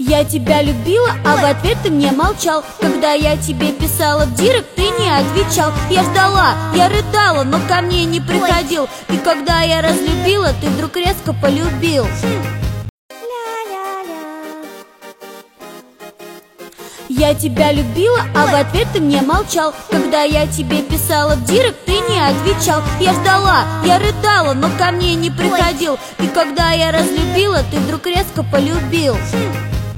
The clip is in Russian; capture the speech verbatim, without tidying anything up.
Я тебя любила, а в ответ ты мне молчал. Когда я тебе писала в директ, ты не отвечал. Я ждала, я рыдала, но ко мне не приходил. И когда я разлюбила, ты вдруг резко полюбил. Я тебя любила, а в ответ ты мне молчал. Когда я тебе писала в директ, ты не отвечал. Я ждала, я рыдала, но ко мне не приходил. И когда я разлюбила, ты вдруг резко полюбил.